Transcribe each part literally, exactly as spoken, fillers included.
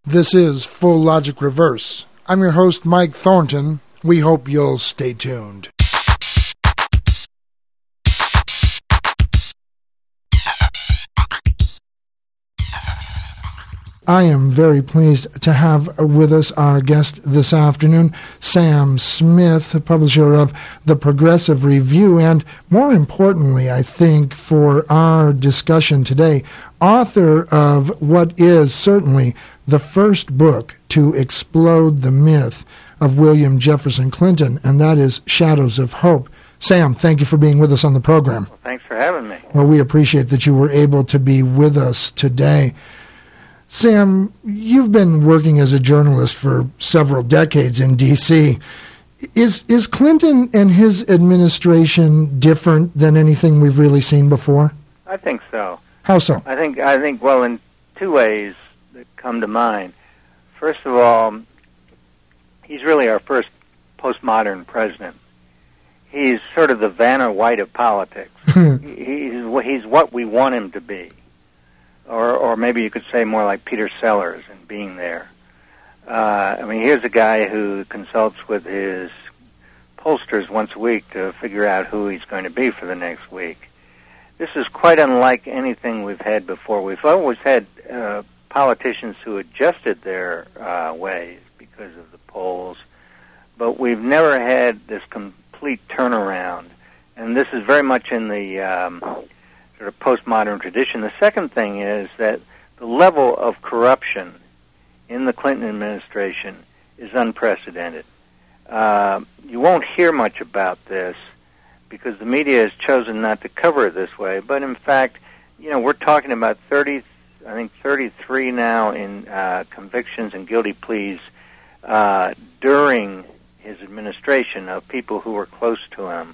This is Full Logic Reverse. I'm your host, Mike Thornton. We hope you'll stay tuned. I am very pleased to have with us our guest this afternoon, Sam Smith, publisher of The Progressive Review, and more importantly, I think, for our discussion today, author of what is certainly the first book to explode the myth of William Jefferson Clinton, and that is Shadows of Hope. Sam, thank you for being with us on the program. Well, thanks for having me. Well, we appreciate that you were able to be with us today. Sam, you've been working as a journalist for several decades in D C Is is Clinton and his administration different than anything we've really seen before? I think so. How so? I think, I think well, in two ways that come to mind. First of all, he's really our first postmodern president. He's sort of the Vanna White of politics. he's, he's what we want him to be. Or, or maybe you could say more like Peter Sellers in being there. Uh, I mean, here's a guy who consults with his pollsters once a week to figure out who he's going to be for the next week. This is quite unlike anything we've had before. We've always had uh, politicians who adjusted their uh, ways because of the polls, but we've never had this complete turnaround. And this is very much in the Um, sort of postmodern tradition. The second thing is that the level of corruption in the Clinton administration is unprecedented. Uh, you won't hear much about this because the media has chosen not to cover it this way. But in fact, you know, we're talking about thirty, I think thirty-three now in uh, convictions and guilty pleas uh, during his administration of people who were close to him.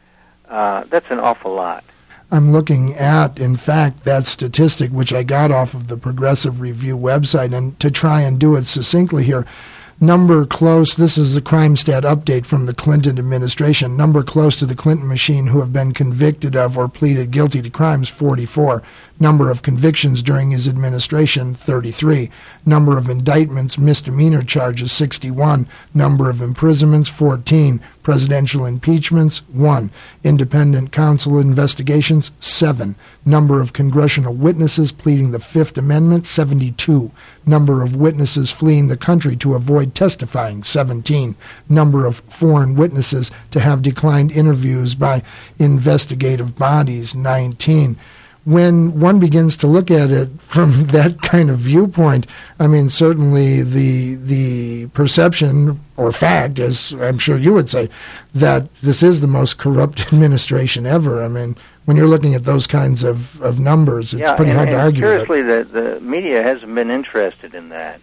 Uh, that's an awful lot. I'm looking at, in fact, that statistic, which I got off of the Progressive Review website, and to try and do it succinctly here, number close, this is the crime stat update from the Clinton administration, number close to the Clinton machine who have been convicted of or pleaded guilty to crimes, forty-four. Number of convictions during his administration, thirty-three. Number of indictments, misdemeanor charges, sixty-one. Number of imprisonments, fourteen. Presidential impeachments, one. Independent counsel investigations, seven. Number of congressional witnesses pleading the Fifth Amendment, seventy-two. Number of witnesses fleeing the country to avoid testifying, seventeen. Number of foreign witnesses to have declined interviews by investigative bodies, nineteen. When one begins to look at it from that kind of viewpoint, I mean, certainly the the perception or fact, as I'm sure you would say, that this is the most corrupt administration ever. I mean, when you're looking at those kinds of, of numbers, it's yeah, pretty and, hard and to argue seriously, with it. the, the media hasn't been interested in that.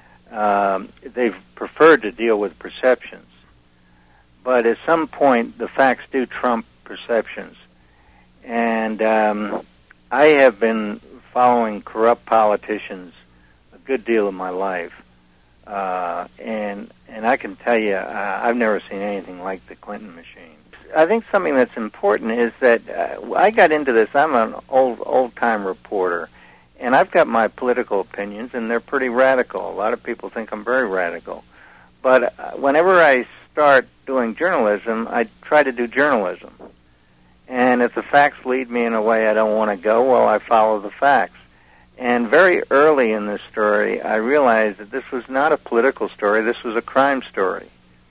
Um, they've preferred to deal with perceptions. But at some point, the facts do trump perceptions. And Um, I have been following corrupt politicians a good deal of my life, uh, and and I can tell you, uh, I've never seen anything like the Clinton machine. I think something that's important is that uh, I got into this. I'm an old old time reporter, and I've got my political opinions, and they're pretty radical. A lot of people think I'm very radical, but uh, whenever I start doing journalism, I try to do journalism. And if the facts lead me in a way I don't want to go, well, I follow the facts. And very early in this story, I realized that this was not a political story. This was a crime story.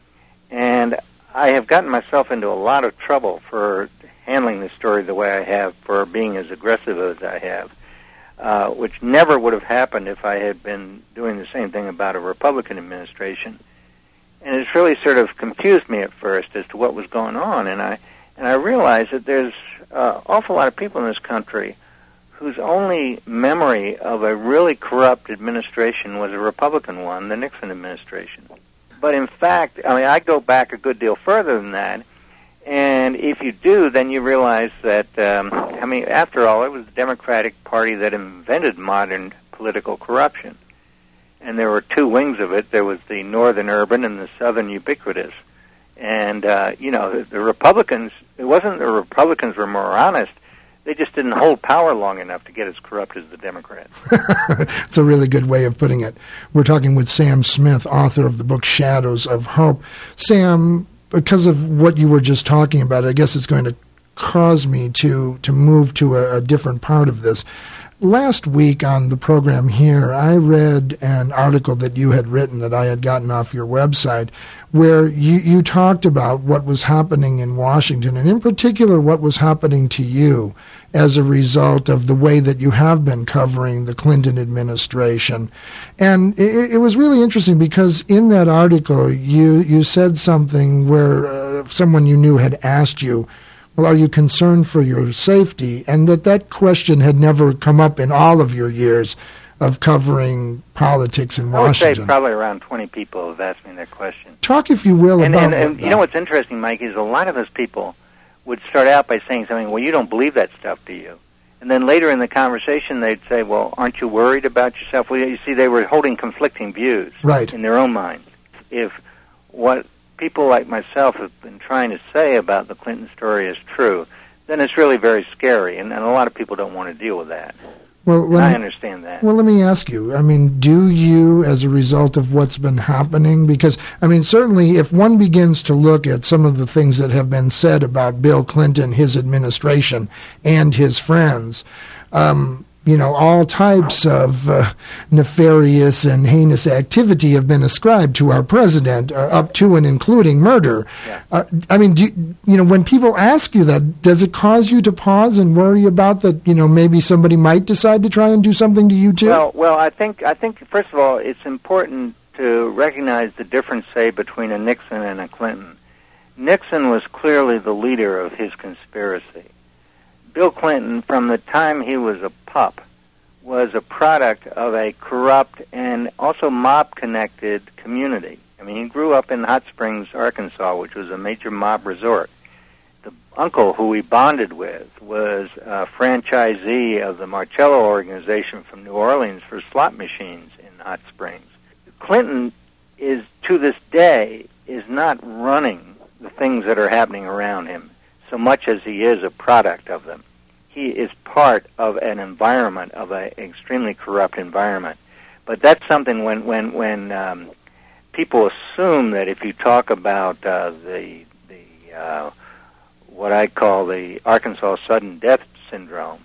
And I have gotten myself into a lot of trouble for handling this story the way I have, for being as aggressive as I have, uh, which never would have happened if I had been doing the same thing about a Republican administration. And it's really sort of confused me at first as to what was going on. And I... And I realize that there's an uh, awful lot of people in this country whose only memory of a really corrupt administration was a Republican one, the Nixon administration. But in fact, I mean, I go back a good deal further than that. And if you do, then you realize that, um, I mean, after all, it was the Democratic Party that invented modern political corruption. And there were two wings of it. There was the northern urban and the southern ubiquitous. And, uh, you know, the, the Republicans, it wasn't the Republicans were more honest. They just didn't hold power long enough to get as corrupt as the Democrats. It's a really good way of putting it. We're talking with Sam Smith, author of the book Shadows of Hope. Sam, because of what you were just talking about, I guess it's going to cause me to, to move to a, a different part of this. Last week on the program here, I read an article that you had written that I had gotten off your website where you, you talked about what was happening in Washington, and in particular what was happening to you as a result of the way that you have been covering the Clinton administration. And it, it was really interesting because in that article you, you said something where uh, someone you knew had asked you, well, are you concerned for your safety? And that that question had never come up in all of your years of covering politics in Washington. I would say probably around twenty people have asked me that question. Talk, if you will, and, about and, and you know what's interesting, Mike, is a lot of those people would start out by saying something, well, you don't believe that stuff, do you? And then later in the conversation, they'd say, well, aren't you worried about yourself? Well, you see, they were holding conflicting views right. in their own minds. If what people like myself have been trying to say about the Clinton story is true, then it's really very scary, and, and a lot of people don't want to deal with that. Well, let I me, understand that. Well, let me ask you, I mean, do you, as a result of what's been happening, because, I mean, certainly if one begins to look at some of the things that have been said about Bill Clinton, his administration, and his friends, um, you know, all types of uh, nefarious and heinous activity have been ascribed to our president, uh, up to and including murder. Yeah. Uh, I mean, do you, you know, when people ask you that, does it cause you to pause and worry about that, you know, maybe somebody might decide to try and do something to you too? Well, well, I think, I think first of all, it's important to recognize the difference, say, between a Nixon and a Clinton. Nixon was clearly the leader of his conspiracy. Bill Clinton, from the time he was a pup, was a product of a corrupt and also mob-connected community. I mean, he grew up in Hot Springs, Arkansas, which was a major mob resort. The uncle who he bonded with was a franchisee of the Marcello organization from New Orleans for slot machines in Hot Springs. Clinton is, to this day, is not running the things that are happening around him so much as he is a product of them. He is part of an environment, of an extremely corrupt environment. But that's something when when when um, people assume that if you talk about uh, the the uh, what I call the Arkansas sudden death syndrome,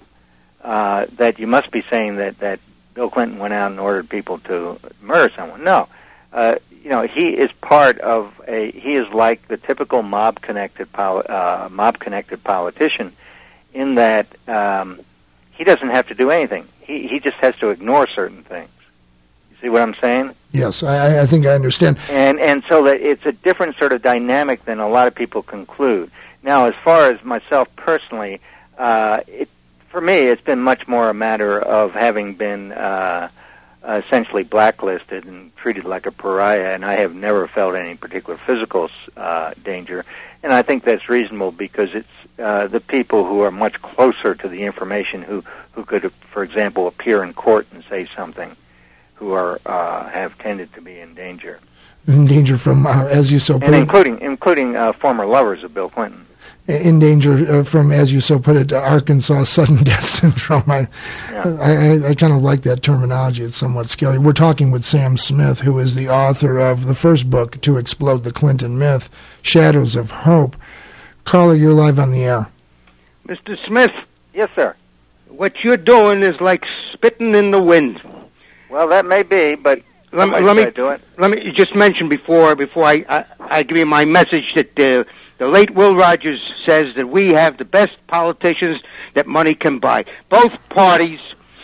uh, that you must be saying that that Bill Clinton went out and ordered people to murder someone. No. Uh, you know, he is part of a, he is like the typical mob-connected poli- uh, mob-connected politician in that um, he doesn't have to do anything. He he just has to ignore certain things. You see what I'm saying? Yes, I, I think I understand. And and so that it's a different sort of dynamic than a lot of people conclude. Now, as far as myself personally, uh, it, for me, it's been much more a matter of having been uh, essentially blacklisted and treated like a pariah, and I have never felt any particular physical uh, danger. And I think that's reasonable because it's uh, the people who are much closer to the information who, who could, for example, appear in court and say something, who are uh, have tended to be in danger. In danger from, uh, as you so put and it, including including uh, former lovers of Bill Clinton. In danger uh, from, as you so put it, Arkansas sudden death syndrome. I, yeah. I, I, I kind of like that terminology. It's somewhat scary. We're talking with Sam Smith, who is the author of the first book to explode the Clinton myth, Shadows of Hope. Caller, you're live on the air. Mister Smith. Yes, sir. What you're doing is like spitting in the wind. Well, that may be, but let, let me do it. Let me just mention before before I I, I give you my message that uh, the late Will Rogers says that we have the best politicians that money can buy. Both parties,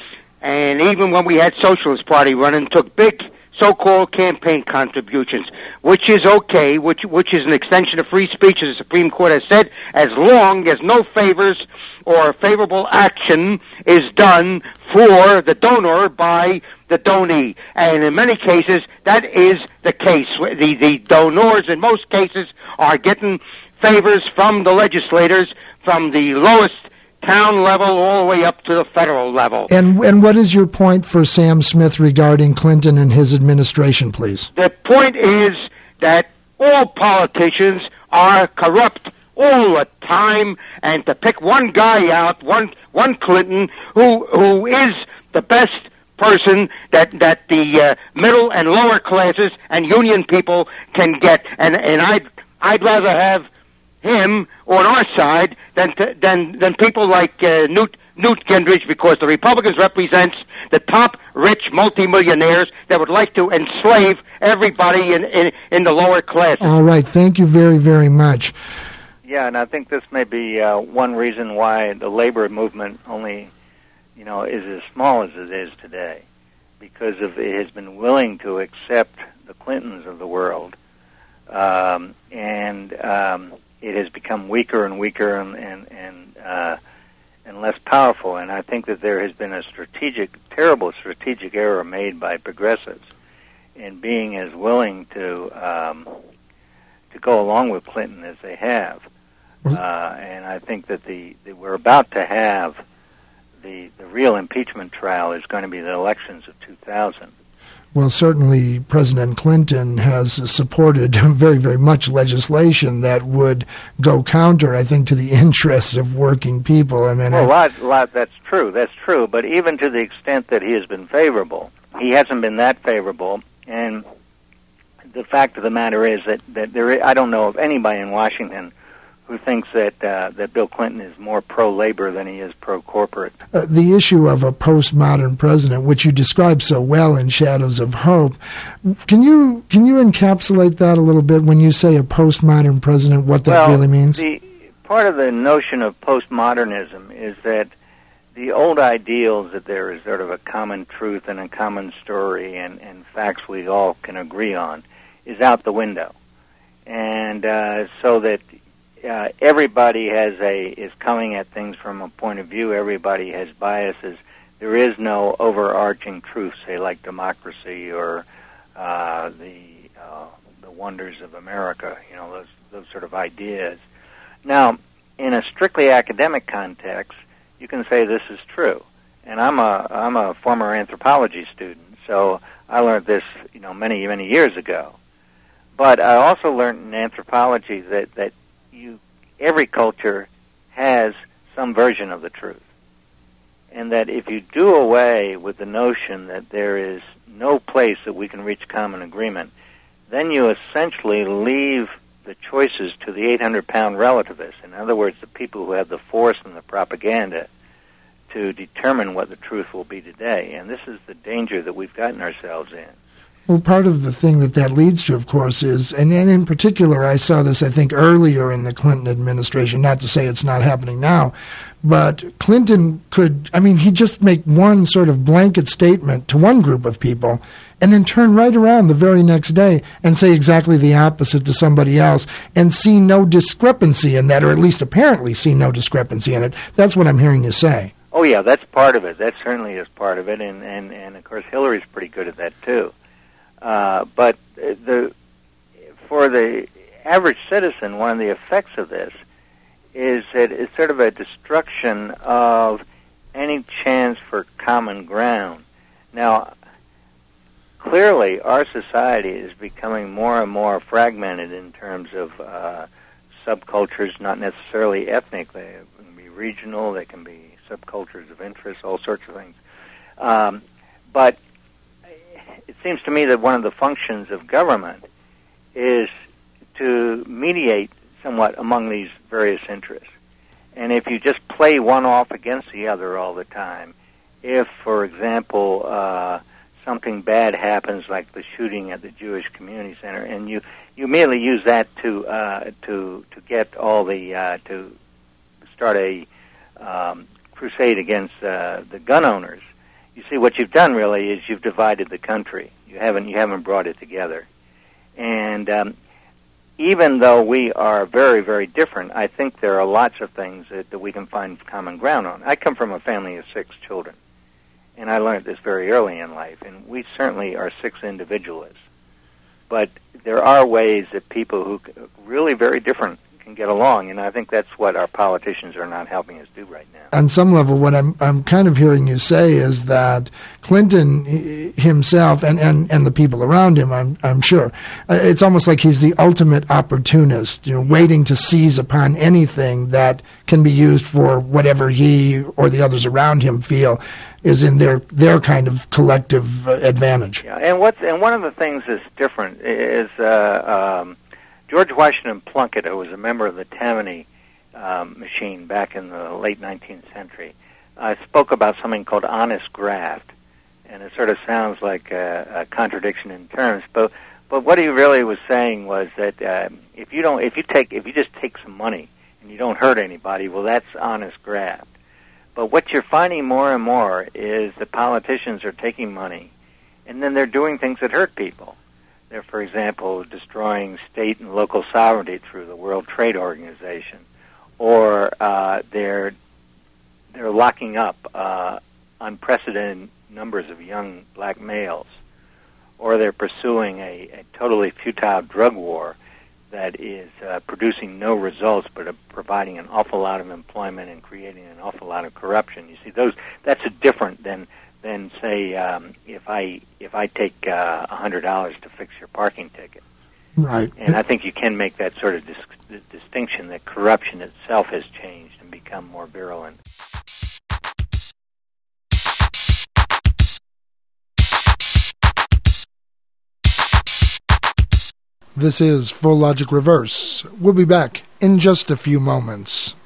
and even when we had Socialist Party running, took big so-called campaign contributions, which is okay, which which is an extension of free speech, as the Supreme Court has said, as long as no favors or favorable action is done for the donor by the donee. And in many cases, that is the case. The, the donors, in most cases, are getting favors from the legislators from the lowest town level all the way up to the federal level. And and what is your point for Sam Smith regarding Clinton and his administration, please? The point is that all politicians are corrupt all the time, and to pick one guy out, one one Clinton, who who is the best person that that the uh, middle and lower classes and union people can get, and and I'd I'd rather have him on our side than to, than than people like uh, Newt Newt Gingrich, because the Republicans represents the top rich multimillionaires that would like to enslave everybody in in, in the lower classes. All right, thank you very very much. Yeah, and I think this may be uh, one reason why the labor movement only, you know, is as small as it is today, because of it has been willing to accept the Clintons of the world, um, and um, it has become weaker and weaker and and and, uh, and less powerful. And I think that there has been a strategic, terrible strategic error made by progressives in being as willing to um, to go along with Clinton as they have. Uh, and I think that the, the we're about to have the the real impeachment trial is going to be the elections of two thousand. Well, certainly President Clinton has supported very, very much legislation that would go counter, I think, to the interests of working people. I mean, well, a lot, lot, that's true. That's true. But even to the extent that he has been favorable, he hasn't been that favorable. And the fact of the matter is that, that there is, I don't know of anybody in Washington who thinks that uh, that Bill Clinton is more pro-labor than he is pro-corporate. Uh, the issue of a postmodern president, which you describe so well in Shadows of Hope, can you can you encapsulate that a little bit when you say a postmodern president, what that well, really means? The, part of the notion of postmodernism is that the old ideals that there is sort of a common truth and a common story and, and facts we all can agree on is out the window. And uh, so that Uh, everybody has a is coming at things from a point of view. Everybody has biases. There is no overarching truth, say like democracy or uh, the uh, the wonders of America. You know, those those sort of ideas. Now, in a strictly academic context, you can say this is true. And I'm a I'm a former anthropology student, so I learned this, you know, many many years ago. But I also learned in anthropology that that You, every culture has some version of the truth, and that if you do away with the notion that there is no place that we can reach common agreement, then you essentially leave the choices to the eight hundred pound relativists. In other words, the people who have the force and the propaganda to determine what the truth will be today. And this is the danger that we've gotten ourselves in. Well, part of the thing that that leads to, of course, is, and, and in particular, I saw this, I think, earlier in the Clinton administration, not to say it's not happening now, but Clinton could, I mean, he'd just make one sort of blanket statement to one group of people and then turn right around the very next day and say exactly the opposite to somebody else and see no discrepancy in that, or at least apparently see no discrepancy in it. That's what I'm hearing you say. Oh, yeah, that's part of it. That certainly is part of it, and, and, and of course, Hillary's pretty good at that, too. Uh, but the for the average citizen, one of the effects of this is that it's sort of a destruction of any chance for common ground. Now, clearly, our society is becoming more and more fragmented in terms of uh, subcultures, not necessarily ethnic. They can be regional, they can be subcultures of interest, all sorts of things. Um, but it seems to me that one of the functions of government is to mediate somewhat among these various interests. And if you just play one off against the other all the time, if, for example, uh, something bad happens, like the shooting at the Jewish Community Center, and you, you merely use that to uh, to to get all the uh, to start a um, crusade against uh, the gun owners. You see, what you've done really is you've divided the country. You haven't you haven't brought it together. And um, even though we are very, very different, I think there are lots of things that, that we can find common ground on. I come from a family of six children, and I learned this very early in life, and we certainly are six individualists. But there are ways that people who are really very different can get along, and I think that's what our politicians are not helping us do right now. On some level, what I'm I'm kind of hearing you say is that Clinton himself and, and, and the people around him, I'm I'm sure, uh, it's almost like he's the ultimate opportunist, you know, waiting to seize upon anything that can be used for whatever he or the others around him feel is in their their kind of collective uh, advantage. Yeah, and what's and one of the things that's different is uh, um, George Washington Plunkett, who was a member of the Tammany um, machine back in the late nineteenth century, uh, spoke about something called honest graft, and it sort of sounds like a, a contradiction in terms, but but what he really was saying was that uh, if you don't if you take if you just take some money and you don't hurt anybody, well, that's honest graft. But what you're finding more and more is the politicians are taking money, and then they're doing things that hurt people. They're, for example, destroying state and local sovereignty through the World Trade Organization, or uh, they're they're locking up uh, unprecedented numbers of young black males, or they're pursuing a, a totally futile drug war that is uh, producing no results, but uh, providing an awful lot of employment and creating an awful lot of corruption. You see, those that's a different than than say um, if I if I take uh, a hundred dollars to fix your parking ticket. Right. And I think you can make that sort of dis- distinction that corruption itself has changed and become more virulent. This is Full Logic Reverse. We'll be back in just a few moments.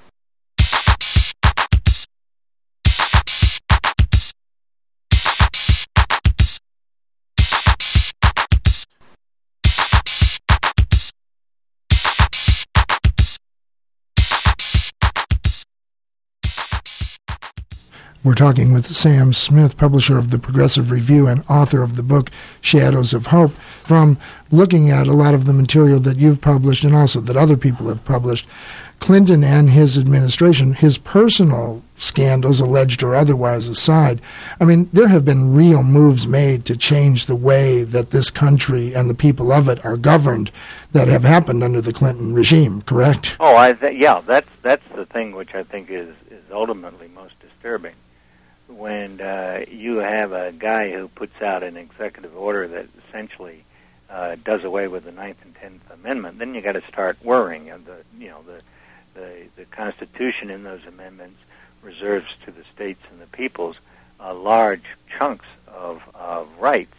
We're talking with Sam Smith, publisher of the Progressive Review and author of the book Shadows of Hope. From looking at a lot of the material that you've published and also that other people have published, Clinton and his administration, his personal scandals, alleged or otherwise aside, I mean, there have been real moves made to change the way that this country and the people of it are governed that have happened under the Clinton regime, correct? Oh, I th- yeah, that's that's the thing which I think is, is ultimately most disturbing. When uh, you have a guy who puts out an executive order that essentially uh, does away with the Ninth and Tenth Amendment, then you got to start worrying. And the you know the, the the Constitution in those amendments reserves to the states and the peoples uh, large chunks of of rights.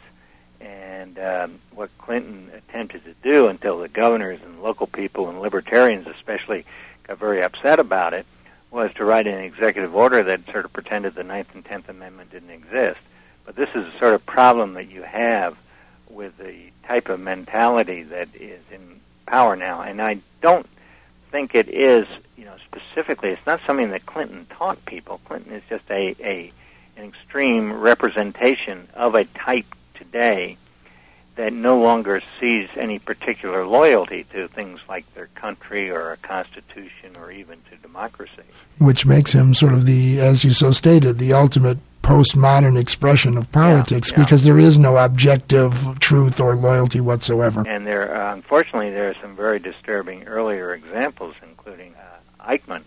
And um, what Clinton attempted to do, until the governors and local people and libertarians especially got very upset about it, was to write an executive order that sort of pretended the Ninth and Tenth Amendment didn't exist. But this is a sort of problem that you have with the type of mentality that is in power now. And I don't think it is, you know, specifically, it's not something that Clinton taught people. Clinton is just a, a an extreme representation of a type today that no longer sees any particular loyalty to things like their country or a constitution or even to democracy. Which makes him sort of the, as you so stated, the ultimate postmodern expression of politics, yeah, yeah. because there is no objective truth or loyalty whatsoever. And there, uh, unfortunately, there are some very disturbing earlier examples, including uh, Eichmann,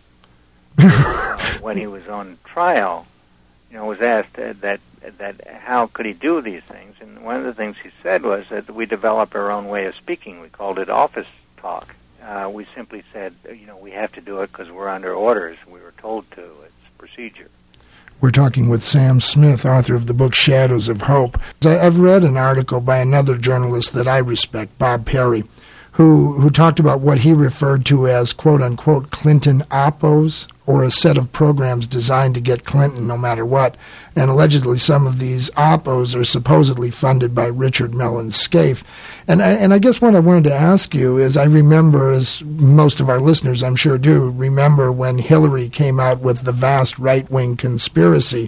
uh, when he was on trial, you know, was asked uh, that that how could he do these things, and one of the things he said was that we developed our own way of speaking. We called it office talk. Uh, we simply said, you know, we have to do it because we're under orders. We were told to. It's procedure. We're talking with Sam Smith, author of the book Shadows of Hope. I've read an article by another journalist that I respect, Bob Perry, who who talked about what he referred to as, quote-unquote, Clinton oppos, or a set of programs designed to get Clinton no matter what. And allegedly some of these oppos are supposedly funded by Richard Mellon Scaife. And I, and I guess what I wanted to ask you is, I remember, as most of our listeners I'm sure do, remember when Hillary came out with the vast right-wing conspiracy.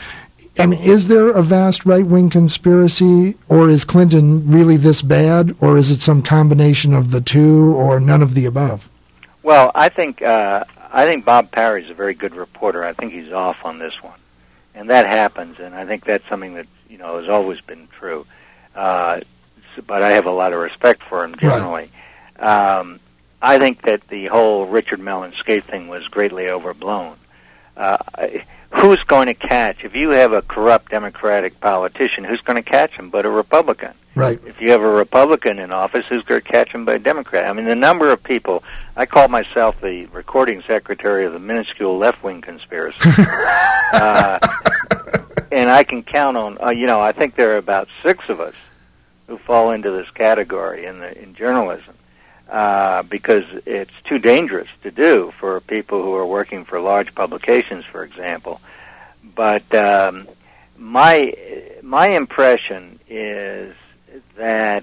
I mean, is there a vast right-wing conspiracy, or is Clinton really this bad, or is it some combination of the two, or none of the above? Well, I think uh, I think Bob Perry is a very good reporter. I think he's off on this one, and that happens, and I think that's something that, you know, has always been true. Uh, but I have a lot of respect for him generally. Right. Um, I think that the whole Richard Mellon skate thing was greatly overblown. Uh, who's going to catch, if you have a corrupt Democratic politician, who's going to catch him but a Republican? Right. If you have a Republican in office, who's going to catch him but a Democrat? I mean, the number of people, I call myself the recording secretary of the minuscule left-wing conspiracy. uh, and I can count on, uh, you know, I think there are about six of us who fall into this category in the in journalism. Uh, because it's too dangerous to do for people who are working for large publications, for example. But um, my my impression is that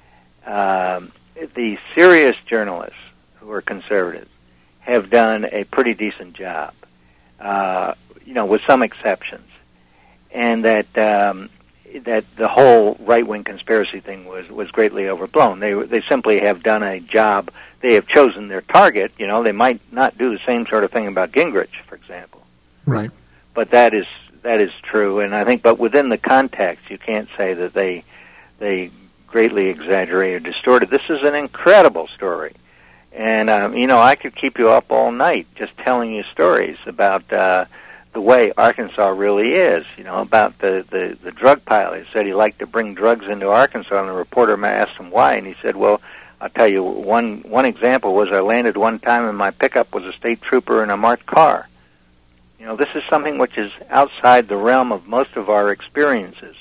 um, the serious journalists who are conservative have done a pretty decent job, uh, you know, with some exceptions, and that. Um, that the whole right-wing conspiracy thing was, was greatly overblown. They they simply have done a job. They have chosen their target. You know, they might not do the same sort of thing about Gingrich, for example. Right. But that is that is true, and I think, but within the context, you can't say that they they greatly exaggerated, distorted. This is an incredible story, and um, you know, I could keep you up all night just telling you stories about. Uh, the way Arkansas really is, you know, about the, the, the drug pilot. He said he liked to bring drugs into Arkansas, and the reporter asked him why, and he said, well, I'll tell you, one one example was I landed one time and my pickup was a state trooper in a marked car. You know, this is something which is outside the realm of most of our experiences.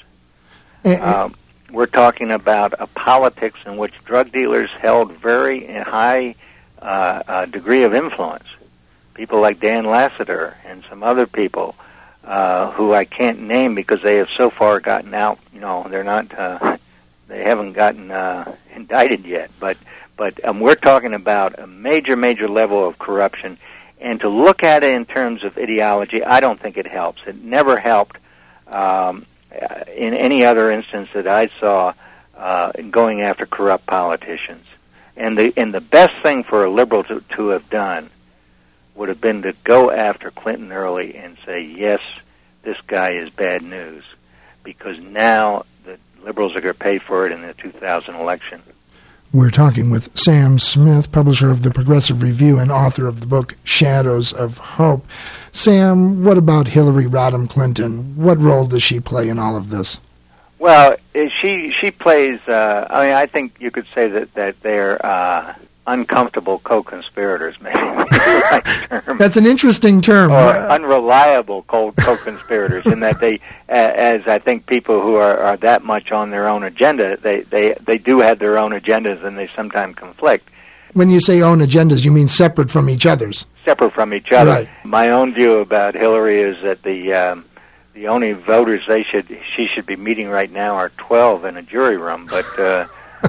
Um, we're talking about a politics in which drug dealers held very high uh, uh, degree of influence. People like Dan Lassiter and some other people uh, who I can't name because they have so far gotten out. You know, they're not, uh, they haven't gotten uh, indicted yet. But but um, we're talking about a major, major level of corruption. And to look at it in terms of ideology, I don't think it helps. It never helped um, in any other instance that I saw uh, going after corrupt politicians. And the and the best thing for a liberal to, to have done would have been to go after Clinton early and say, yes, this guy is bad news, because now the liberals are going to pay for it in the two thousand election. We're talking with Sam Smith, publisher of the Progressive Review and author of the book Shadows of Hope. Sam, what about Hillary Rodham Clinton? What role does she play in all of this? Well, she she plays, uh, I mean, I think you could say that, that they're uh, uncomfortable co-conspirators, maybe. Right term. That's an interesting term. Or unreliable co- co-conspirators, in that they, as I think people who are, are that much on their own agenda, they, they, they do have their own agendas and they sometimes conflict. When you say own agendas, you mean separate from each other's? Separate from each other. Right. My own view about Hillary is that the um, the only voters they should she should be meeting right now are twelve in a jury room, but uh,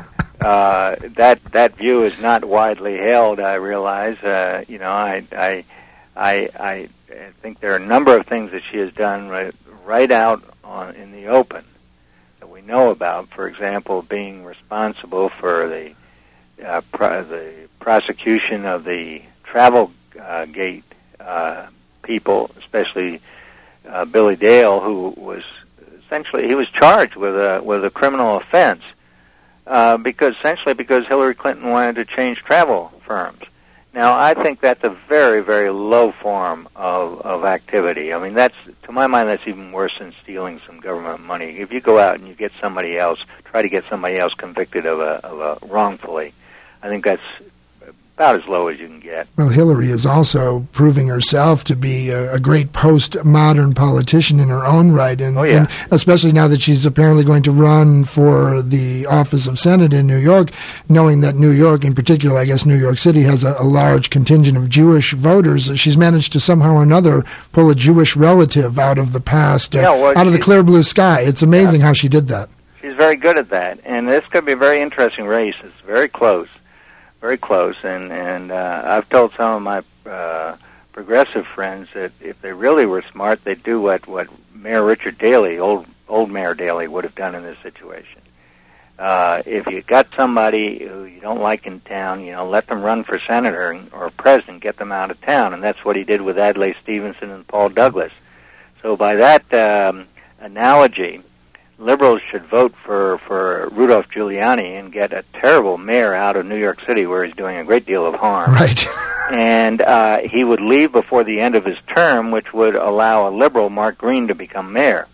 uh, that that view is not widely held. I realize. Uh, you know, I I I I think there are a number of things that she has done right right out on in the open that we know about. For example, being responsible for the uh, pro- the prosecution of the travel uh, gate uh, people, especially uh, Billy Dale, who was essentially he was charged with a with a criminal offense uh, because essentially because Hillary Clinton wanted to change travel firms. Now, I think that's a very, very low form of, of activity. I mean, that's, to my mind, that's even worse than stealing some government money. If you go out and you get somebody else, try to get somebody else convicted of a, of a wrongfully, I think that's about as low as you can get. Well, Hillary is also proving herself to be a, a great post-modern politician in her own right, and, oh, yeah. and especially now that she's apparently going to run for the office of Senate in New York, knowing that New York, in particular, I guess New York City, has a, a large contingent of Jewish voters. She's managed to somehow or another pull a Jewish relative out of the past, uh, yeah, well, out of the clear blue sky. It's amazing yeah. how she did that. She's very good at that, and this could be a very interesting race. It's very close. Very close, and and uh, I've told some of my uh, progressive friends that if they really were smart, they'd do what, what Mayor Richard Daley, old old Mayor Daley, would have done in this situation. Uh, if you got somebody who you don't like in town, you know, let them run for senator or president, get them out of town, and that's what he did with Adlai Stevenson and Paul Douglas. So by that um, analogy, liberals should vote for, for Rudolph Giuliani and get a terrible mayor out of New York City where he's doing a great deal of harm. Right. And uh, he would leave before the end of his term, which would allow a liberal, Mark Green, to become mayor.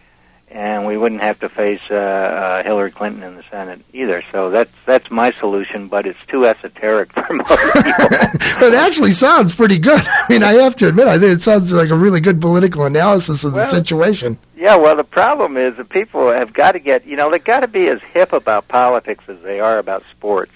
And we wouldn't have to face uh, uh, Hillary Clinton in the Senate either. So that's that's my solution, but it's too esoteric for most people. It actually sounds pretty good. I mean, I have to admit, I think it sounds like a really good political analysis of the well, situation. Yeah, well, the problem is that people have got to get, you know, they've got to be as hip about politics as they are about sports.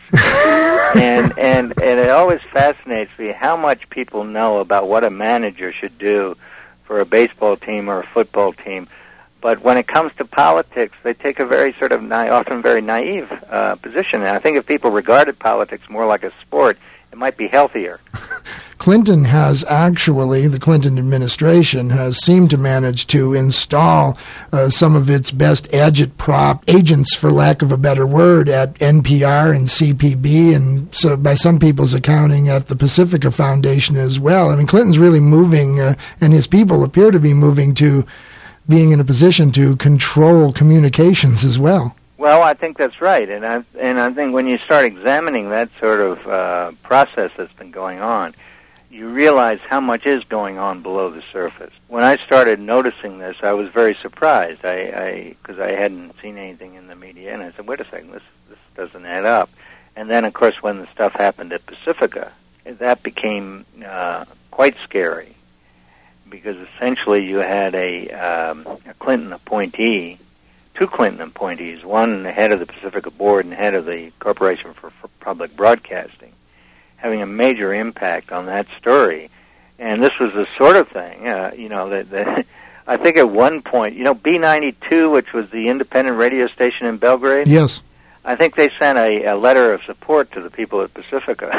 and, and, and it always fascinates me how much people know about what a manager should do for a baseball team or a football team. But when it comes to politics, they take a very sort of na- often very naive uh, position. And I think if people regarded politics more like a sport, it might be healthier. Clinton has actually, the Clinton administration has seemed to manage to install uh, some of its best agitprop agents, for lack of a better word, at N P R and C P B, and so by some people's accounting at the Pacifica Foundation as well. I mean, Clinton's really moving, uh, and his people appear to be moving to being in a position to control communications as well. Well, I think that's right, and I and I think when you start examining that sort of uh, process that's been going on, you realize how much is going on below the surface. When I started noticing this, I was very surprised. I because I, I hadn't seen anything in the media, and I said, "Wait a second, this this doesn't add up." And then, of course, when the stuff happened at Pacifica, that became uh, quite scary, because essentially you had a, um, a Clinton appointee. Two Clinton appointees, one the head of the Pacifica Board and head of the Corporation for, for Public Broadcasting, having a major impact on that story. And this was the sort of thing, uh, you know, that, that I think at one point, you know, B ninety-two, which was the independent radio station in Belgrade? Yes. I think they sent a, a letter of support to the people at Pacifica.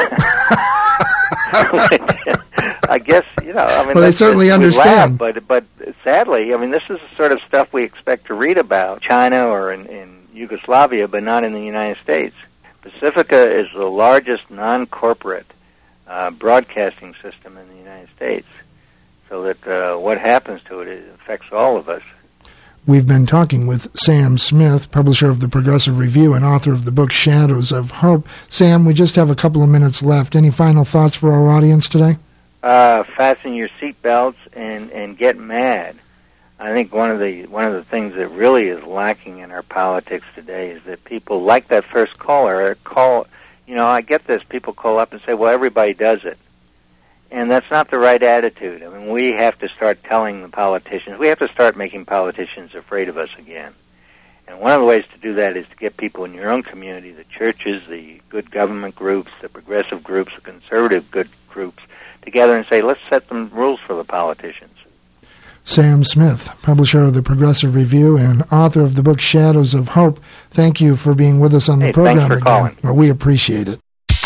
I guess, you know, I mean, well, they certainly we understand. Laugh, but but sadly, I mean, this is the sort of stuff we expect to read about China or in, in Yugoslavia, but not in the United States. Pacifica is the largest non-corporate uh, broadcasting system in the United States, so that uh, what happens to it, it affects all of us. We've been talking with Sam Smith, publisher of the Progressive Review and author of the book Shadows of Hope. Sam, we just have a couple of minutes left. Any final thoughts for our audience today? Uh, fasten your seatbelts and, and get mad. I think one of the one of the things that really is lacking in our politics today is that people, like that first caller, call. You know, I get this. People call up and say, "Well, everybody does it," and that's not the right attitude. I mean, we have to start telling the politicians. We have to start making politicians afraid of us again. And one of the ways to do that is to get people in your own community, the churches, the good government groups, the progressive groups, the conservative good groups, together and say, let's set some rules for the politicians. Sam Smith, publisher of the Progressive Review and author of the book Shadows of Hope, thank you for being with us on the hey, program thanks for again. Calling. Well, we appreciate it.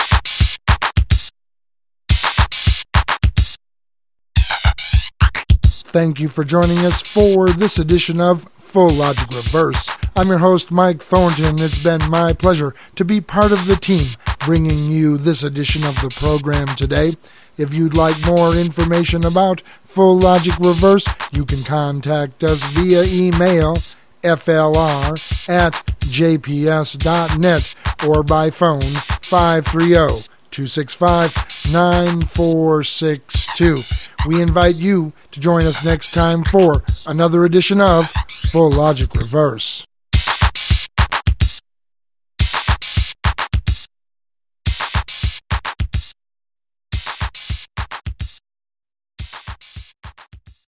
Thank you for joining us for this edition of Full Logic Reverse. I'm your host, Mike Thornton. It's been my pleasure to be part of the team bringing you this edition of the program today. If you'd like more information about Full Logic Reverse, you can contact us via email, F L R at j p s dot net, or by phone, five three zero, two six five, nine four six two. We invite you to join us next time for another edition of Full Logic Reverse.